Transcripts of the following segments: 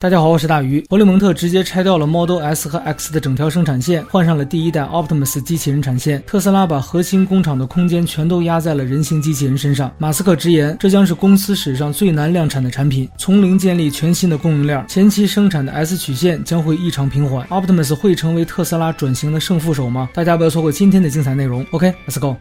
大家好，我是大鱼。弗里蒙特直接拆掉了 Model S 和 X 的整条生产线，换上了第一代 Optimus 机器人产线。特斯拉把核心工厂的空间全都压在了人形机器人身上。马斯克直言，这将是公司史上最难量产的产品，从零建立全新的供应链，前期生产的 S 曲线将会异常平缓。Optimus 会成为特斯拉转型的胜负手吗？大家不要错过今天的精彩内容。OK，Let's go。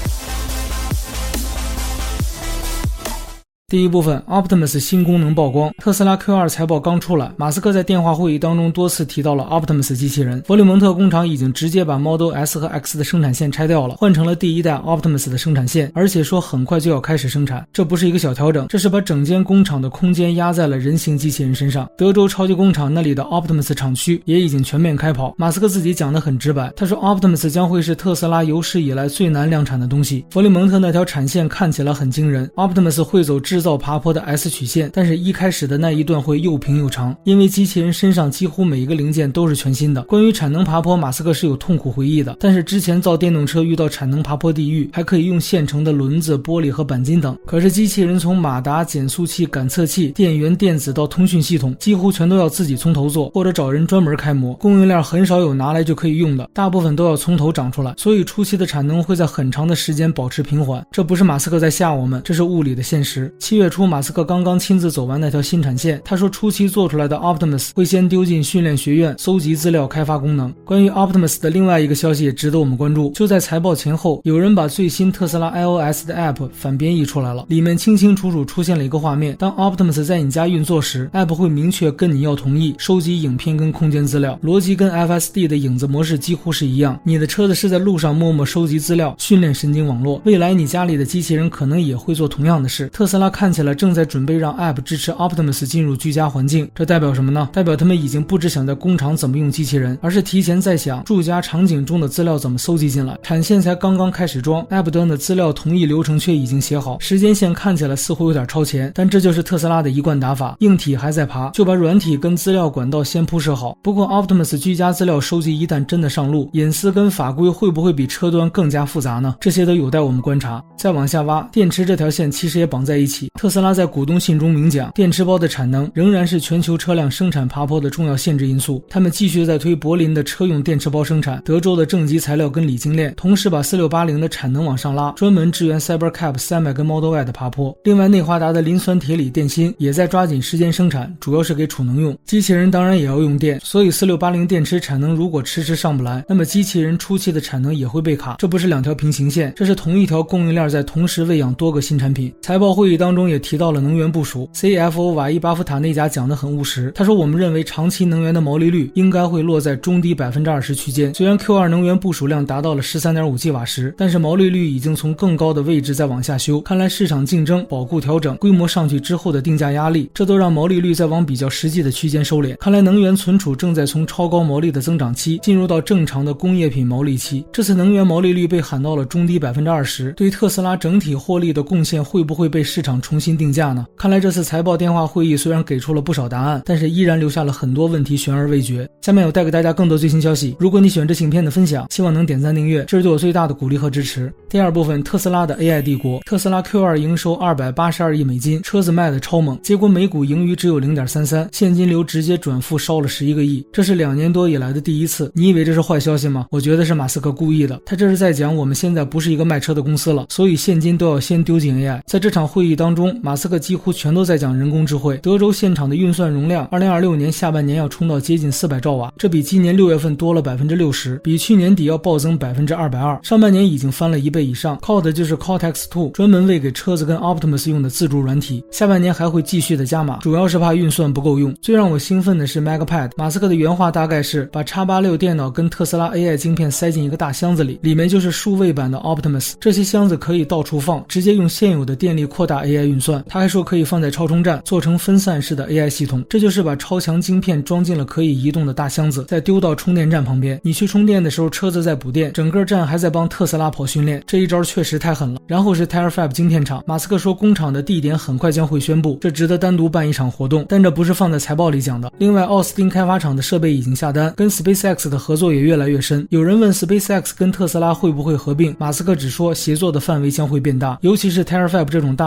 第一部分 Optimus 新功能曝光。特斯拉 Q2 财报刚出来，马斯克在电话会议当中多次提到了 Optimus 机器人。弗里蒙特工厂已经直接把 Model S 和 X 的生产线拆掉了，换成了第一代 Optimus 的生产线，而且说很快就要开始生产。这不是一个小调整，这是把整间工厂的空间压在了人形机器人身上。德州超级工厂那里的 Optimus 厂区也已经全面开跑。马斯克自己讲得很直白，他说 Optimus 将会是特斯拉有史以来最难量产的东西。弗里蒙特那条产线看起来很惊人， Optimus 会走制造爬坡的 S 曲线，但是一开始的那一段会又平又长，因为机器人身上几乎每一个零件都是全新的。关于产能爬坡，马斯克是有痛苦回忆的，但是之前造电动车遇到产能爬坡地狱，还可以用现成的轮子、玻璃和钣金等。可是机器人从马达、减速器、感测器、电源、电子到通讯系统，几乎全都要自己从头做，或者找人专门开模，供应链很少有拿来就可以用的，大部分都要从头长出来，所以初期的产能会在很长的时间保持平缓。这不是马斯克在吓我们，这是物理的现实。7月初马斯克刚刚亲自走完那条新产线，他说初期做出来的 Optimus 会先丢进训练学院搜集资料开发功能。关于 Optimus 的另外一个消息也值得我们关注，就在财报前后，有人把最新特斯拉 iOS 的 App 反编译出来了，里面清清楚楚出现了一个画面，当 Optimus 在你家运作时， App 会明确跟你要同意收集影片跟空间资料，逻辑跟 FSD 的影子模式几乎是一样。你的车子是在路上默默收集资料，训练神经网络，未来你家里的机器人可能也会做同样的事。特斯拉看起来正在准备让 App 支持 Optimus 进入居家环境，这代表什么呢？代表他们已经不只想在工厂怎么用机器人，而是提前在想住家场景中的资料怎么搜集进来。产线才刚刚开始装， App 端的资料同意流程却已经写好，时间线看起来似乎有点超前，但这就是特斯拉的一贯打法，硬体还在爬，就把软体跟资料管道先铺设好。不过 Optimus 居家资料收集一旦真的上路，隐私跟法规会不会比车端更加复杂呢？这些都有待我们观察。再往下挖，电池这条线其实也绑在一起。特斯拉在股东信中明讲，电池包的产能仍然是全球车辆生产爬坡的重要限制因素。他们继续在推柏林的车用电池包生产，德州的正极材料跟锂精炼，同时把4680的产能往上拉，专门支援 Cybercab 300跟 Model Y 的爬坡。另外内华达的磷酸铁锂电芯也在抓紧时间生产，主要是给储能用。机器人当然也要用电，所以4680电池产能如果迟迟上不来，那么机器人初期的产能也会被卡。这不是两条平行线，这是同一条供应链在同时喂养多个新产品。财报会议当中也提到了能源部署， CFO 瓦伊巴夫塔内贾讲得很务实，他说我们认为长期能源的毛利率应该会落在中低 20% 区间。虽然 Q2 能源部署量达到了 13.5 吉瓦时，但是毛利率已经从更高的位置再往下修，看来市场竞争、保固调整、规模上去之后的定价压力，这都让毛利率再往比较实际的区间收敛。看来能源存储正在从超高毛利的增长期进入到正常的工业品毛利期。这次能源毛利率被喊到了中低 20%， 对特斯拉整体获利的贡献会不会被市场重新定价呢？看来这次财报电话会议虽然给出了不少答案，但是依然留下了很多问题悬而未决。下面我带给大家更多最新消息，如果你喜欢这期影片的分享，希望能点赞订阅，这是对我最大的鼓励和支持。第二部分，特斯拉的 AI 帝国。特斯拉 Q2 营收282亿美金，车子卖的超猛，结果每股盈余只有 0.33， 现金流直接转负烧了11个亿，这是2年多以来的第一次。你以为这是坏消息吗？我觉得是马斯克故意的，他这是在讲我们现在不是一个卖车的公司了，所以现金都要先丢进 AI。 在这场会议当中，马斯克几乎全都在讲人工智慧。德州现场的运算容量2026年下半年要冲到接近400兆瓦，这比今年6月份多了 60%， 比去年底要暴增 220%， 上半年已经翻了1倍以上，靠的就是 Cortex-2 专门为给车子跟 Optimus 用的自助软体，下半年还会继续的加码，主要是怕运算不够用。最让我兴奋的是 Megapad， 马斯克的原话大概是把 X86 电脑跟特斯拉 AI 晶片塞进一个大箱子里，里面就是数位版的 Optimus， 这些箱子可以到处放，直接用现有的电力扩大 AI 运算。他还说可以放在超充站，做成分散式的 AI 系统，这就是把超强晶片装进了可以移动的大箱子，再丢到充电站旁边，你去充电的时候车子在补电，整个站还在帮特斯拉跑训练，这一招确实太狠了。然后是 Terafab 晶片厂，马斯克说工厂的地点很快将会宣布，这值得单独办一场活动，但这不是放在财报里讲的。另外奥斯汀开发厂的设备已经下单，跟 SpaceX 的合作也越来越深。有人问 SpaceX 跟特斯拉会不会合并，马斯克只说协作的范围将会变大，尤其是 Terafab 这种大案子，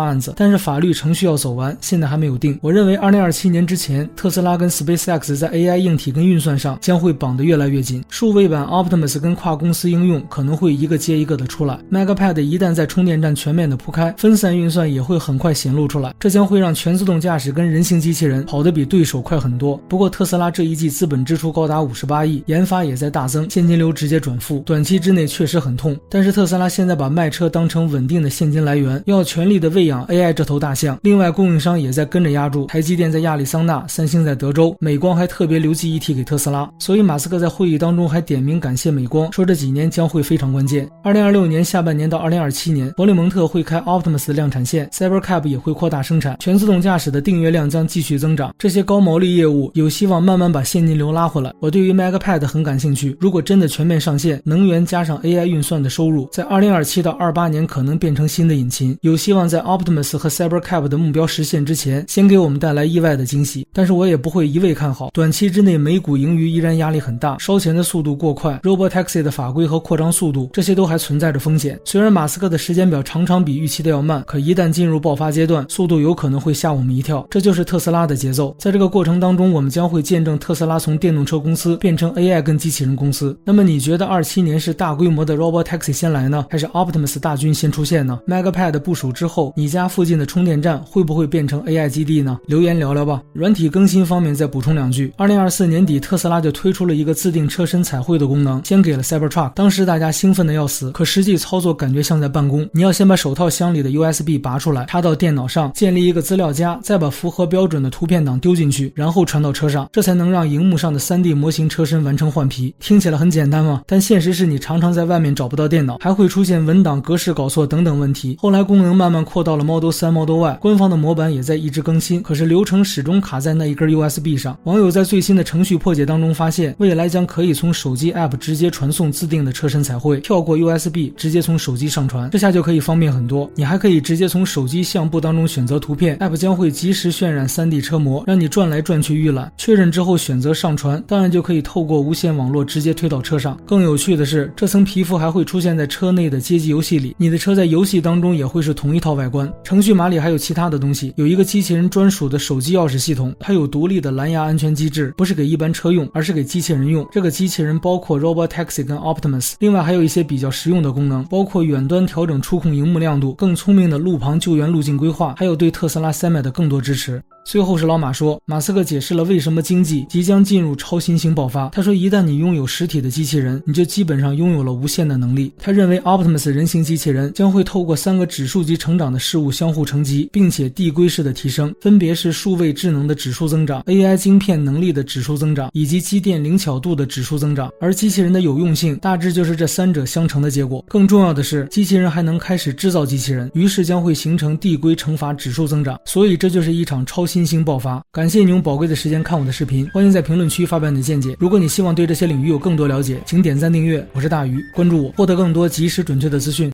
但是法律程序要走完，现在还没有定。我认为2027年之前，特斯拉跟 SpaceX 在 AI 硬体跟运算上将会绑得越来越紧，数位版 Optimus 跟跨公司应用可能会一个接一个的出来。Megapad 一旦在充电站全面的铺开，分散运算也会很快显露出来，这将会让全自动驾驶跟人形机器人跑得比对手快很多。不过特斯拉这一季资本支出高达58亿，研发也在大增，现金流直接转负，短期之内确实很痛。但是特斯拉现在把卖车当成稳定的现金来源，要全力的喂养 AI 这头大象。另外供应商也在跟着压住，台积电在亚利桑那，三星在德州，美光还特别留记一提给特斯拉。所以马斯克在会议当中还点名感谢美光，说这几年将会非常关键。2026年下半年到2027年，伯利蒙特会开 Optimus 的量产线， Cybercab 也会扩大生产，全自动驾驶的订阅量将继续增长，这些高毛利业务有希望慢慢把现金流拉回来。我对于 Megapad 很感兴趣，如果真的全面上线，能源加上 AI 运算的收入，在2027到28年可能变成新的引擎，有希望在 Optimus 和 Cybercab 的目标实现之前，先给我们带来意外的惊喜。但是我也不会一味看好，短期之内美股盈余依然压力很大，烧钱的速度过快， Robotaxi 的法规和扩张速度，这些都还存在着风险。虽然马斯克的时间表常常比预期的要慢，可一旦进入爆发阶段，速度有可能会吓我们一跳，这就是特斯拉的节奏。在这个过程当中，我们将会见证特斯拉从电动车公司变成 AI 跟机器人公司。那么你觉得27年是大规模的 Robotaxi 先来呢，还是 Optimus 大军先出现呢？ Megapad 部署之后，你家附近的充电站会不会变成 AI 基地呢？留言聊聊吧。软体更新方面再补充两句，2024年底特斯拉就推出了一个自定车身彩绘的功能，先给了 Cybertruck， 当时大家兴奋的要死，可实际操作感觉像在办公。你要先把手套箱里的 USB 拔出来，插到电脑上，建立一个资料夹，再把符合标准的图片档丢进去，然后传到车上，这才能让荧幕上的 3D 模型车身完成换皮。听起来很简单吗？但现实是你常常在外面找不到电脑，还会出现文档格式搞错等等问题。后来功能慢慢扩到了 Model 3 Model Y， 官方的模板也在一直更新，可是流程始终卡在那一根 USB 上。网友在最新的程序破解当中发现，未来将可以从手机 App 直接传送自定的车身彩绘，跳过 USB 直接从手机上传，这下就可以方便很多。你还可以直接从手机相簿当中选择图片， App 将会及时渲染 3D 车模，让你转来转去预览，确认之后选择上传，当然就可以透过无线网络直接推到车上。更有趣的是，这层皮肤还会出现在车内的街机游戏里，你的车在游戏当中也会是同一套外观。程序码里还有其他的东西，有一个机器人专属的手机钥匙系统，它有独立的蓝牙安全机制，不是给一般车用，而是给机器人用。这个机器人包括 Robotaxi 跟 Optimus， 另外还有一些比较实用的功能，包括远端调整触控荧幕亮度，更聪明的路旁救援路径规划，还有对特斯拉 Semi 的更多支持。最后是老马说，马斯克解释了为什么经济即将进入超新星爆发。他说，一旦你拥有实体的机器人，你就基本上拥有了无限的能力。他认为 Optimus 人形机器人将会透过3个指数级成长的事物相互承积，并且递归式的提升，分别是数位智能的指数增长、AI 晶片能力的指数增长，以及机电灵巧度的指数增长。而机器人的有用性大致就是这3者相乘的结果。更重要的是，机器人还能开始制造机器人，于是将会形成递归乘法指数增长。所以这就是一场超新星爆发。感谢你用宝贵的时间看我的视频，欢迎在评论区发表你的见解。如果你希望对这些领域有更多了解，请点赞订阅。我是大鱼，关注我，获得更多及时准确的资讯。